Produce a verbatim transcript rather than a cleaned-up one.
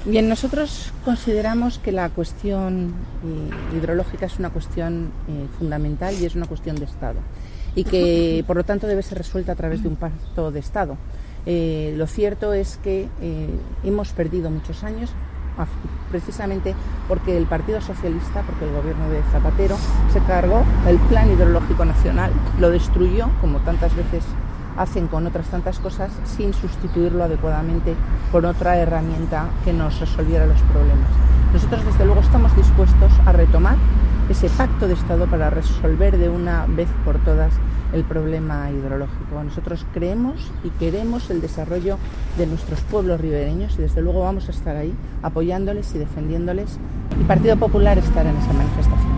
Bien, nosotros consideramos que la cuestión eh, hidrológica es una cuestión eh, fundamental y es una cuestión de Estado y que por lo tanto debe ser resuelta a través de un pacto de Estado. Eh, lo cierto es que eh, hemos perdido muchos años precisamente porque el Partido Socialista, porque el gobierno de Zapatero se cargó el Plan Hidrológico Nacional, lo destruyó como tantas veces hacen con otras tantas cosas sin sustituirlo adecuadamente por otra herramienta que nos resolviera los problemas. Nosotros desde luego estamos dispuestos a retomar ese pacto de Estado para resolver de una vez por todas el problema hidrológico. Nosotros creemos y queremos el desarrollo de nuestros pueblos ribereños y desde luego vamos a estar ahí apoyándoles y defendiéndoles, y Partido Popular estará en esa manifestación.